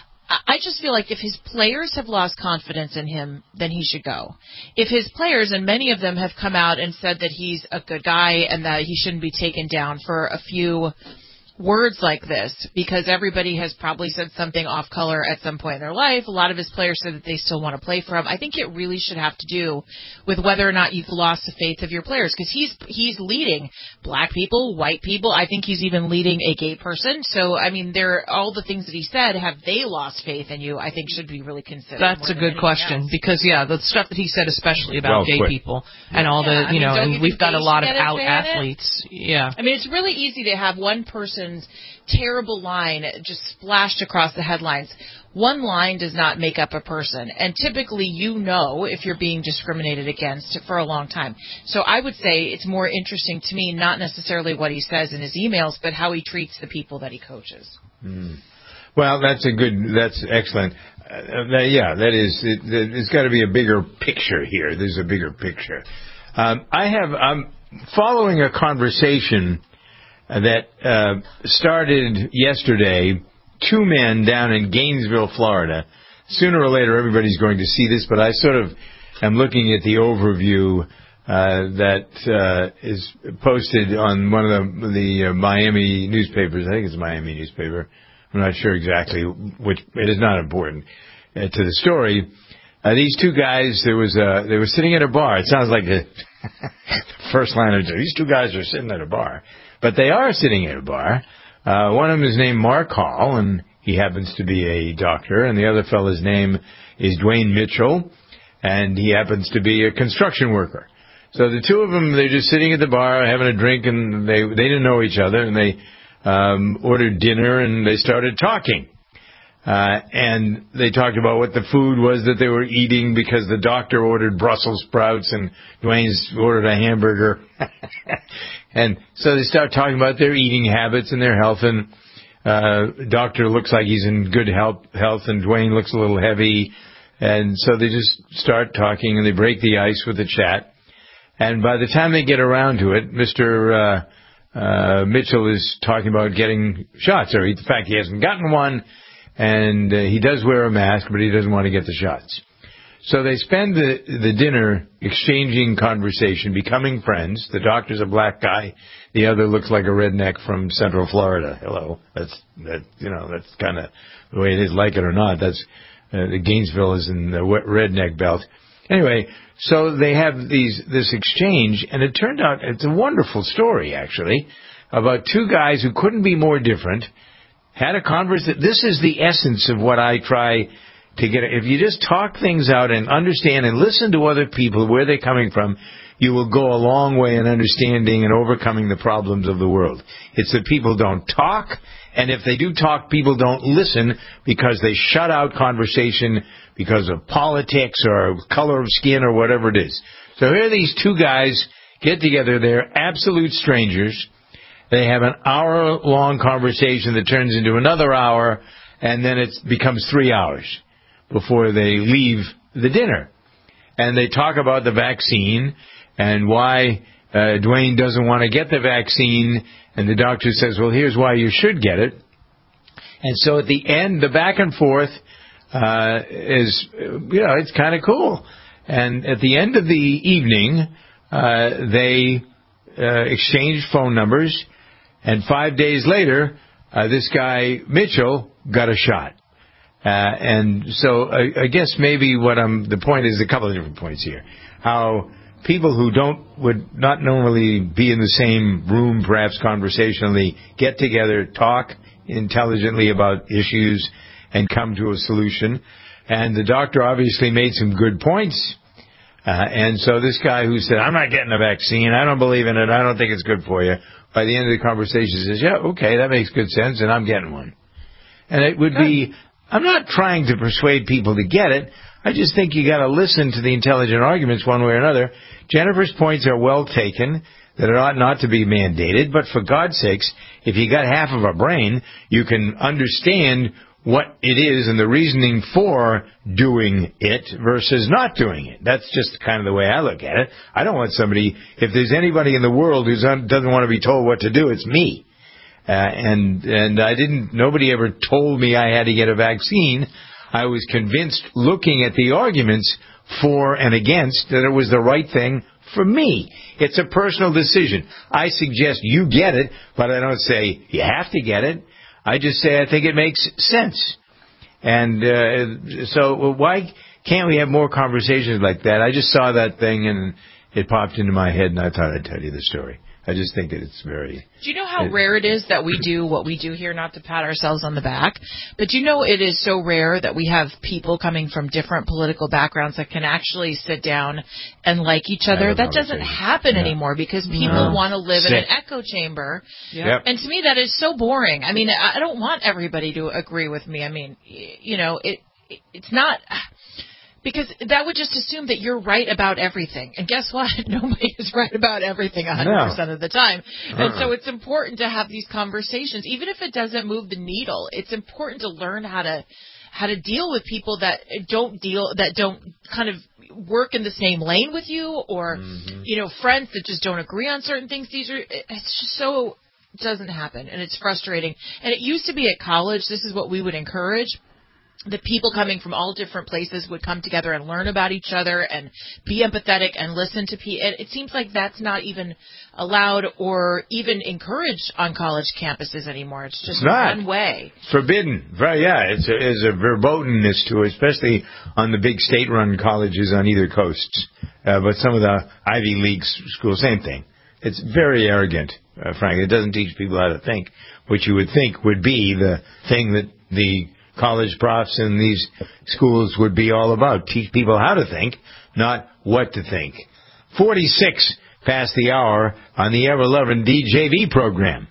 I just feel like if his players have lost confidence in him, then he should go. If his players, and many of them have come out and said that he's a good guy and that he shouldn't be taken down for a few words like this, because everybody has probably said something off color at some point in their life. A lot of his players said that they still want to play for him. I think it really should have to do with whether or not you've lost the faith of your players, because he's he's leading black people, white people. I think he's even leading a gay person. So, I mean, there all the things that he said, have they lost faith in you, I think should be really considered.
That's a good question
else.
because yeah, the stuff that he said, especially about
Well
gay
put.
people and all
Yeah,
the
I
you
mean,
know,
don't
and
you
we've
think
got a
they
lot
should
of
get a
out
say in it?
athletes. Yeah.
I mean, it's really easy to have one person's terrible line just splashed across the headlines. One line does not make up a person, and typically you know if you're being discriminated against for a long time. So I would say it's more interesting to me, not necessarily what he says in his emails, but how he treats the people that he coaches.
Mm. Well, that's a good, that's excellent. Uh, that, yeah, that is, it, there's got to be a bigger picture here. There's a bigger picture. Um, I have, I'm following a conversation that uh, started yesterday. Two men down in Gainesville, Florida. Sooner or later, everybody's going to see this, but I sort of am looking at the overview uh, that uh, is posted on one of the, the uh, Miami newspapers. I think it's a Miami newspaper. I'm not sure exactly which. It is not important uh, to the story. Uh, these two guys, there was a, they were sitting at a bar. It sounds like the first line of these two guys are sitting at a bar, but they are sitting at a bar. Uh, one of them is named Mark Hall, and he happens to be a doctor, and the other fellow's name is Dwayne Mitchell, and he happens to be a construction worker. So the two of them, they're just sitting at the bar having a drink, and they they didn't know each other, and they um, ordered dinner, and they started talking. Uh, and they talked about what the food was that they were eating, because the doctor ordered Brussels sprouts and Dwayne's ordered a hamburger. And so they start talking about their eating habits and their health, and uh, doctor looks like he's in good health, health, and Dwayne looks a little heavy. And so they just start talking, and they break the ice with a chat. And by the time they get around to it, Mister Uh, uh, Mitchell is talking about getting shots, or in fact, he hasn't gotten one. And uh, he does wear a mask, but he doesn't want to get the shots. So they spend the, the dinner exchanging conversation, becoming friends. The doctor's a black guy. The other looks like a redneck from Central Florida. Hello. That's, that, you know, that's kind of the way it is, like it or not. That's, uh, the Gainesville is in the redneck belt. Anyway, so they have these, this exchange, and it turned out it's a wonderful story, actually, about two guys who couldn't be more different. Had a conversation. This is the essence of what I try to get. If you just talk things out and understand and listen to other people, where they're coming from, you will go a long way in understanding and overcoming the problems of the world. It's that people don't talk, and if they do talk, people don't listen because they shut out conversation because of politics or color of skin or whatever it is. So here these two guys get together. They're absolute strangers. They have an hour-long conversation that turns into another hour, and then it becomes three hours before they leave the dinner. And they talk about the vaccine and why uh, Dwayne doesn't want to get the vaccine, and the doctor says, well, here's why you should get it. And so at the end, the back and forth uh, is, you know, it's kind of cool. And at the end of the evening, uh, they uh, exchanged phone numbers. And five days later, uh, this guy, Mitchell, got a shot. Uh, and so I, I guess maybe what I'm, the point is a couple of different points here. How people who don't, would not normally be in the same room, perhaps conversationally, get together, talk intelligently about issues, and come to a solution. And the doctor obviously made some good points. Uh, and so this guy who said, I'm not getting a vaccine, I don't believe in it, I don't think it's good for you, by the end of the conversation says, yeah, okay, that makes good sense, and I'm getting one. And it would be, I'm not trying to persuade people to get it, I just think you got to listen to the intelligent arguments one way or another. Jennifer's points are well taken, that it ought not to be mandated, but for God's sakes, if you got half of a brain, you can understand what it is and the reasoning for doing it versus not doing it. That's just kind of the way I look at it. I don't want somebody, if there's anybody in the world who doesn't want to be told what to do, it's me. Uh, and and I didn't, nobody ever told me I had to get a vaccine. I was convinced, looking at the arguments for and against, that it was the right thing for me. It's a personal decision. I suggest you get it, but I don't say you have to get it. I just say I think it makes sense. And uh, so why can't we have more conversations like that? I just saw that thing and it popped into my head, and I thought I'd tell you the story. I just think that it's very...
Do you know how
it,
rare it is that we do what we do here, not to pat ourselves on the back, but do you know it is so rare that we have people coming from different political backgrounds that can actually sit down and like each other? That doesn't happen yeah. anymore because people no. want to live Sick. in an echo chamber.
Yep.
And to me, that is so boring. I mean, I don't want everybody to agree with me. I mean, you know, it it's not... Because that would just assume that you're right about everything. And guess what? Nobody is right about everything one hundred percent no. of the time. Uh-uh. And so it's important to have these conversations. Even if it doesn't move the needle, it's important to learn how to how to deal with people that don't deal, that don't kind of work in the same lane with you, or, mm-hmm. you know, friends that just don't agree on certain things. These are, it's just so, it doesn't happen. And it's frustrating. And it used to be at college, this is what we would encourage. that people coming from all different places would come together and learn about each other and be empathetic and listen to people. It, it seems like that's not even allowed or even encouraged on college campuses anymore. It's just
it's not.
one way.
Forbidden. Very, yeah, it's a, it's a verbotenness to it, especially on the big state-run colleges on either coast. Uh, but some of the Ivy League schools, same thing. It's very arrogant, uh, frankly. It doesn't teach people how to think, which you would think would be the thing that the college profs in these schools would be all about. Teach people how to think, not what to think. forty-six past the hour on the ever-loving D J V program.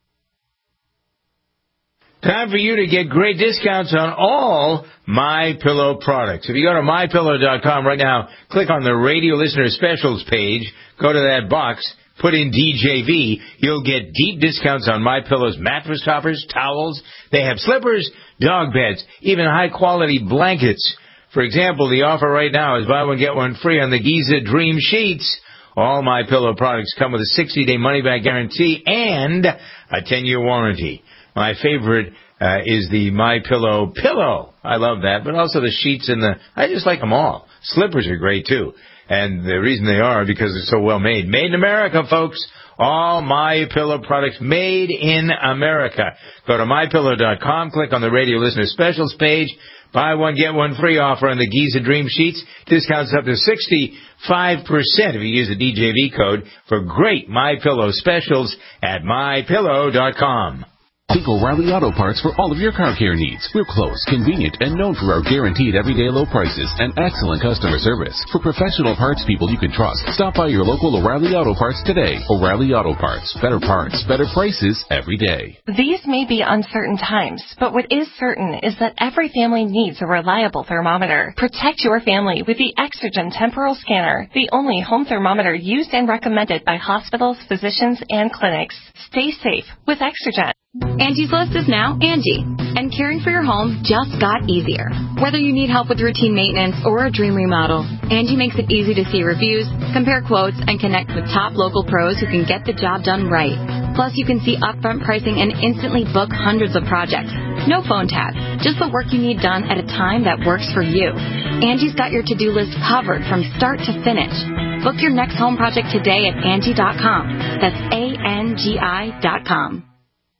Time for you to get great discounts on all MyPillow products. If you go to my pillow dot com right now, click on the radio listener specials page, go to that box, put in D J V, you'll get deep discounts on MyPillow's mattress toppers, towels. They have slippers, dog beds, even high-quality blankets. For example, the offer right now is buy one, get one free on the Giza Dream Sheets. All MyPillow products come with a sixty-day money-back guarantee and a ten-year warranty. My favorite uh, is the MyPillow pillow. I love that, but also the sheets and the, I just like them all. Slippers are great, too. And the reason they are because they're so well made. Made in America, folks. All MyPillow products made in America. Go to my pillow dot com, click on the radio listener specials page. Buy one, get one free offer on the Giza Dream Sheets. Discounts up to sixty-five percent if you use the D J V code for great MyPillow specials at my pillow dot com.
Think O'Reilly Auto Parts for all of your car care needs. We're close, convenient, and known for our guaranteed everyday low prices and excellent customer service. For professional parts people you can trust, stop by your local O'Reilly Auto Parts today. O'Reilly Auto Parts. Better parts, better prices every day.
These may be uncertain times, but what is certain is that every family needs a reliable thermometer. Protect your family with the Exergen Temporal Scanner, the only home thermometer used and recommended by hospitals, physicians, and clinics. Stay safe with Exergen.
Angie's List is now Angie, and caring for your home just got easier. Whether you need help with routine maintenance or a dream remodel, Angie makes it easy to see reviews, compare quotes, and connect with top local pros who can get the job done right. Plus, you can see upfront pricing and instantly book hundreds of projects. No phone tap, just the work you need done at a time that works for you. Angie's got your to-do list covered from start to finish. Book your next home project today at Angie dot com. That's A N G I dot com.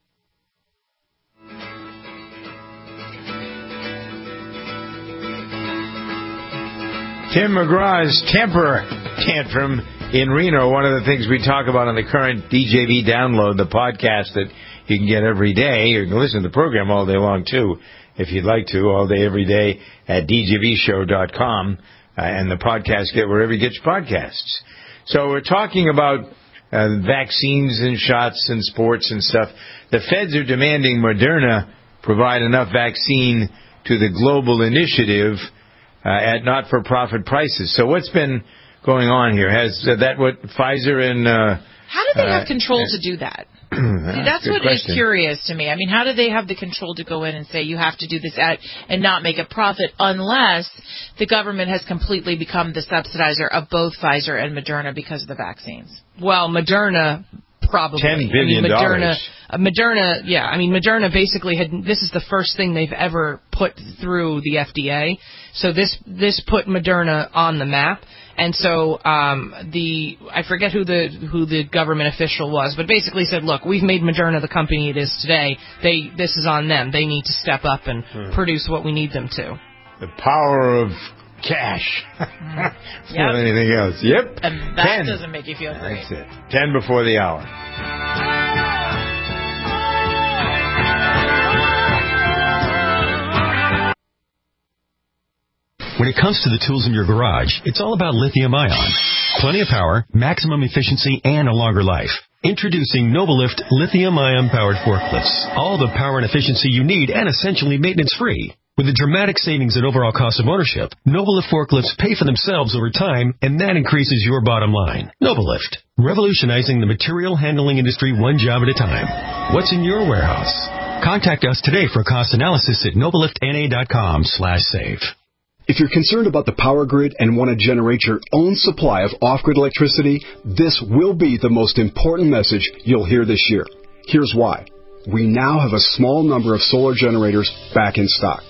Tim McGraw's temper tantrum in Reno. One of the things we talk about on the current D J V download, the podcast that you can get every day. You can listen to the program all day long, too, if you'd like to, all day, every day at D J V show dot com. Uh, and the podcast get wherever you get your podcasts. So we're talking about uh, vaccines and shots and sports and stuff. The feds are demanding Moderna provide enough vaccine to the global initiative Uh, at not-for-profit prices. So what's been going on here? Has uh, that what Pfizer and... Uh,
how do they have
uh,
control to do that?
that's
See, that's what
question.
is curious to me. I mean, how do they have the control to go in and say you have to do this at and not make a profit unless the government has completely become the subsidizer of both Pfizer and Moderna because of the vaccines?
Well, Moderna... Probably.
Ten billion
I mean, Moderna,
dollars.
uh, Moderna, yeah. I mean, Moderna basically had. This is the first thing they've ever put through the F D A. So this this put Moderna on the map. And so um, the I forget who the who the government official was, but basically said, look, we've made Moderna the company it is today. They this is on them. They need to step up and hmm. produce what we need them to.
The power of cash.
Yep.
More than anything else. Yep.
And that
Ten.
doesn't make you feel great.
That's it. Ten before the hour.
When it comes to the tools in your garage, it's all about lithium ion. Plenty of power, maximum efficiency, and a longer life. Introducing Novalift lithium-ion powered forklifts. All the power and efficiency you need and essentially maintenance-free. With a dramatic savings in overall cost of ownership, Novalift forklifts pay for themselves over time, and that increases your bottom line. Novalift, revolutionizing the material handling industry one job at a time. What's in your warehouse? Contact us today for a cost analysis at novalift n a dot com slash save.
If you're concerned about the power grid and want to generate your own supply of off-grid electricity, this will be the most important message you'll hear this year. Here's why. We now have a small number of solar generators back in stock.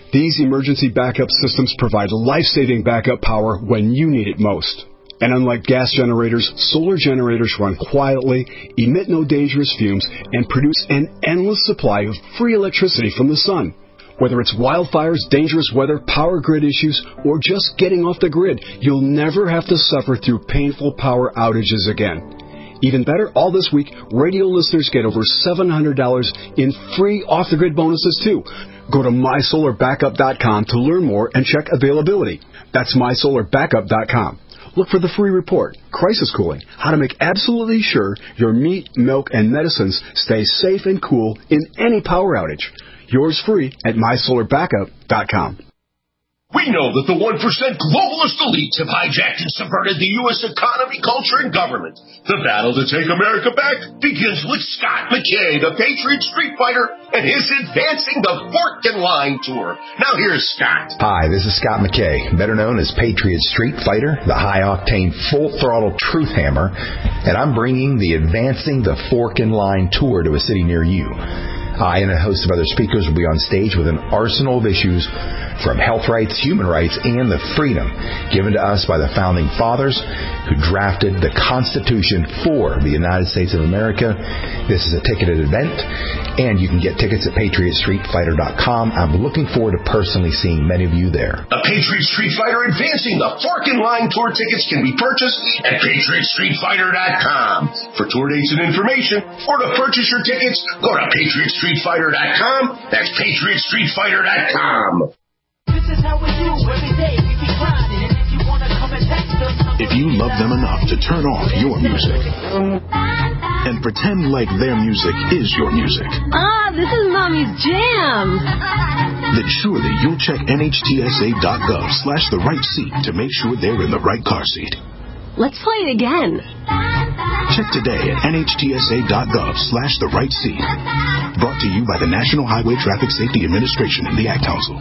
These emergency backup systems provide life-saving backup power when you need it most. And unlike gas generators, solar generators run quietly, emit no dangerous fumes, and produce an endless supply of free electricity from the sun. Whether it's wildfires, dangerous weather, power grid issues, or just getting off the grid, you'll never have to suffer through painful power outages again. Even better, all this week, radio listeners get over seven hundred dollars in free off-the-grid bonuses, too. Go to my solar backup dot com to learn more and check availability. That's my solar backup dot com. Look for the free report, Crisis Cooling, how to make absolutely sure your meat, milk, and medicines stay safe and cool in any power outage. Yours free at my solar backup dot com.
We know that the one percent globalist elites have hijacked and subverted the U S economy, culture, and government. The battle to take America back begins with Scott McKay, the Patriot Street Fighter, and his Advancing the Fork and Line Tour. Now here's Scott.
Hi, this is Scott McKay, better known as Patriot Street Fighter, the high-octane, full-throttle truth hammer, and I'm bringing the Advancing the Fork and Line Tour to a city near you. I and a host of other speakers will be on stage with an arsenal of issues from health rights, human rights, and the freedom given to us by the Founding Fathers who drafted the Constitution for the United States of America. This is a ticketed event, and you can get tickets at patriot street fighter dot com. I'm looking forward to personally seeing many of you there.
The Patriot Street Fighter Advancing the Fork and Line Tour tickets can be purchased at patriot street fighter dot com. For tour dates and information, or to purchase your tickets, go to patriot street fighter dot com. That's patriot street fighter dot com.
This is how we do every day. We be grinding, and if you wanna come and text us,
if you love them enough to turn off your music and pretend like their music is your music,
ah, this is Mommy's jam.
then surely you'll check N H T S A dot gov slash the right seat to make sure they're in the right car seat.
Let's play it again.
Check today at N H T S A dot gov slash the right seat. Brought to you by the National Highway Traffic Safety Administration and the Ad Council.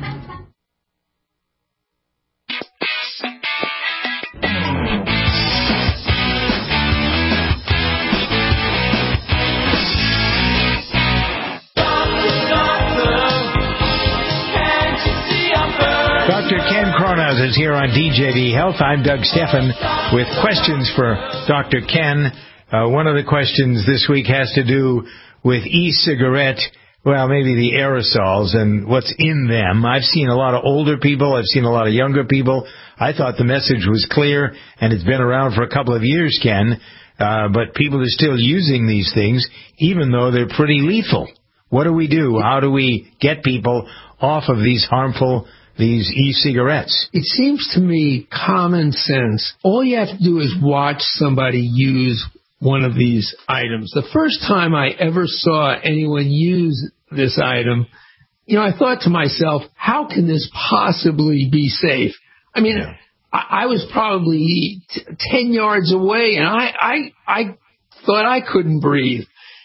Doctor Ken Kronos is here on D J V Health. I'm Doug Steffen with questions for Doctor Ken. Uh, one of the questions this week has to do with e-cigarette, well, maybe the aerosols and what's in them. I've seen a lot of older people. I've seen a lot of younger people. I thought the message was clear, and it's been around for a couple of years, Ken. Uh, but people are still using these things, even though they're pretty lethal. What do we do? How do we get people off of these harmful these e-cigarettes?
It seems to me common sense. All you have to do is watch somebody use one of these items. The first time I ever saw anyone use this item, you know, I thought to myself, how can this possibly be safe? I mean, yeah. I, I was probably t- ten yards away, and I, I, I thought I couldn't breathe.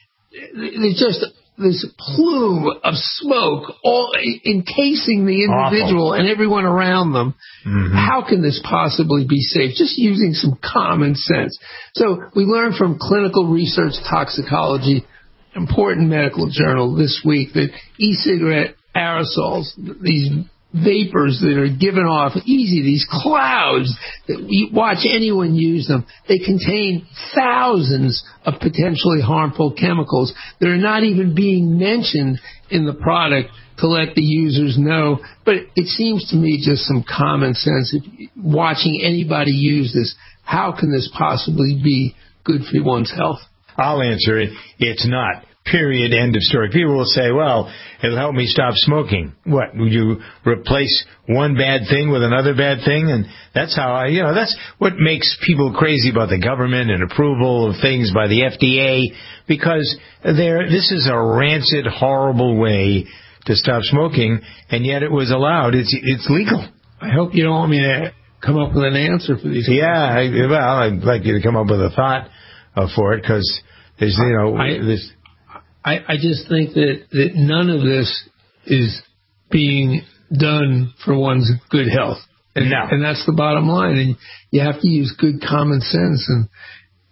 There's just this plume of smoke all encasing the individual Awful. and everyone around them. Mm-hmm. How can this possibly be safe? Just using some common sense. So we learned from Clinical Research Toxicology, important medical journal this week, that e-cigarette aerosols, these vapors that are given off easy, these clouds, that you watch anyone use them, they contain thousands of potentially harmful chemicals that are not even being mentioned in the product to let the users know. But it seems to me just some common sense. If watching anybody use this, how can this possibly be good for one's health?
I'll answer it. It's not. Period. End of story. People will say, well, it'll help me stop smoking. What? Would you replace one bad thing with another bad thing? And that's how I, you know, that's what makes people crazy about the government and approval of things by the F D A, because there, this is a rancid, horrible way to stop smoking, and yet it was allowed. It's, it's legal.
I hope you don't want me to come up with an answer for these.
Yeah, I, well, I'd like you to come up with a thought uh, for it, because there's, you know,
I,
this.
I, I just think that, that none of this is being done for one's good health. And,
no.
and that's the bottom line. And you have to use good common sense. And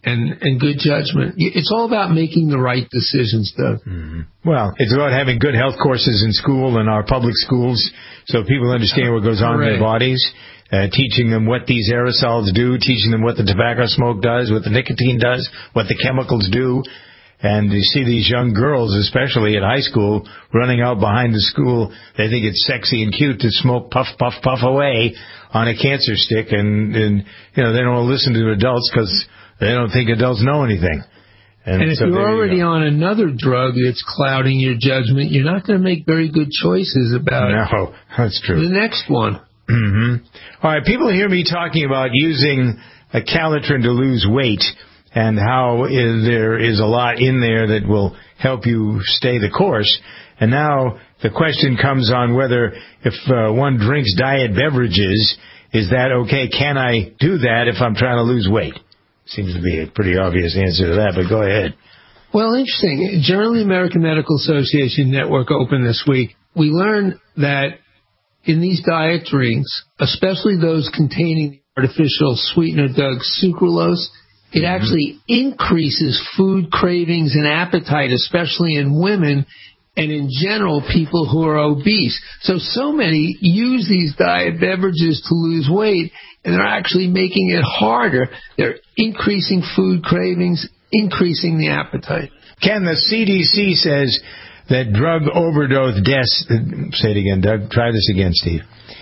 and, and good judgment. It's all about making the right decisions, Doug.
Mm-hmm. Well, it's about having good health courses in school, in our public schools, so people understand what goes on in their bodies, uh, teaching them what these aerosols do, teaching them what the tobacco smoke does, what the nicotine does, what the chemicals do. And you see these young girls, especially at high school, running out behind the school. They think it's sexy and cute to smoke puff, puff, puff away on a cancer stick. And, and you know, they don't listen to adults because they don't think adults know anything.
And, and if so you're already you on another drug that's clouding your judgment, you're not going to make very good choices about
no, that's true.
the next one.
Mm-hmm. All right, people hear me talking about using a Calitrin to lose weight, and how is, there is a lot in there that will help you stay the course. And now the question comes on whether if uh, one drinks diet beverages, is that okay? Can I do that if I'm trying to lose weight? Seems to be a pretty obvious answer to that, but go ahead.
Well, interesting. During the American Medical Association Network Open this week, we learned that in these diet drinks, especially those containing artificial sweetener, Doug, sucralose, it actually increases food cravings and appetite, especially in women and in general people who are obese. So, so many use these diet beverages to lose weight, and they're actually making it harder. They're increasing food cravings, increasing the appetite.
Ken, the C D C says that drug overdose deaths... Say it again, Doug. Try this again, Steve.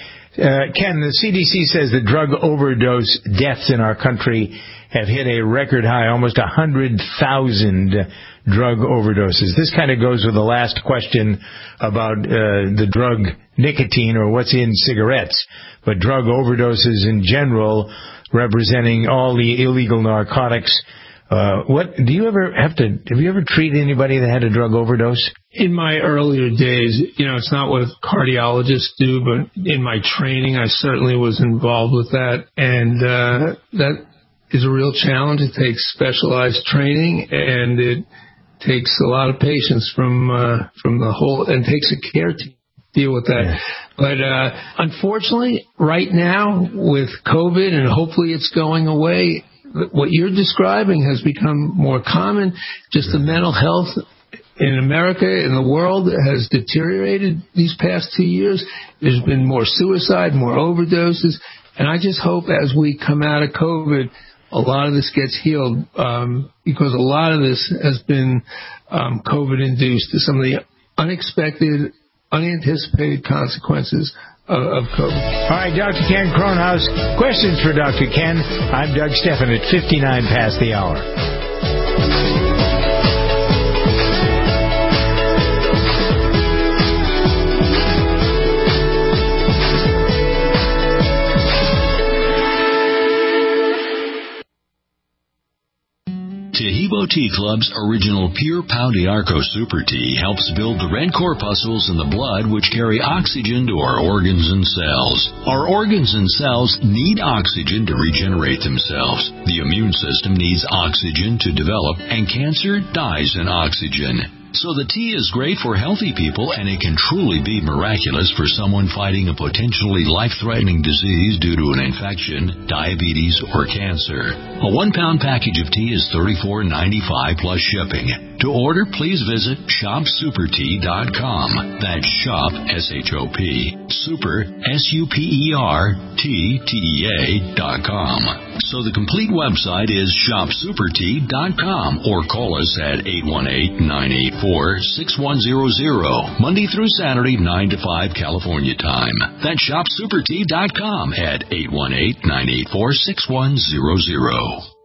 Uh, Ken, the C D C says that drug overdose deaths in our country have hit a record high, almost one hundred thousand drug overdoses. This kind of goes with the last question about uh, the drug nicotine or what's in cigarettes, but drug overdoses in general, representing all the illegal narcotics. Uh, what do you ever have to? Have you ever treated anybody that had a drug overdose?
In my earlier days, you know, it's not what cardiologists do, but in my training, I certainly was involved with that, and uh, that is a real challenge. It takes specialized training, and it takes a lot of patience from uh, from the whole, and takes a care team to deal with that. Yeah. But uh, unfortunately, right now with COVID, and hopefully it's going away, what you're describing has become more common. Just the mental health in America, in the world, has deteriorated these past two years. There's been more suicide, more overdoses, and I just hope as we come out of COVID, a lot of this gets healed, um, because a lot of this has been um, COVID-induced, some of the unexpected, unanticipated consequences of, of COVID.
All right, Doctor Ken Kronhaus, questions for Doctor Ken. I'm Doug Stephan at fifty-nine past the hour.
Taheebo Tea Club's original Pure Pau d'Arco Super Tea helps build the red corpuscles in the blood which carry oxygen to our organs and cells. Our organs and cells need oxygen to regenerate themselves. The immune system needs oxygen to develop, and cancer dies in oxygen. So the tea is great for healthy people, and it can truly be miraculous for someone fighting a potentially life-threatening disease due to an infection, diabetes, or cancer. A one-pound package of tea is thirty-four ninety-five plus shipping. To order, please visit shop super tea dot com. That's shop, S H O P, super, S U P E R, T, T E A dot com. So the complete website is shop super tea dot com, or call us at eight one eight, nine eight four, six one zero zero, Monday through Saturday, nine to five California time. That's shop super tea dot com at eight one eight, nine eight four, six one zero zero.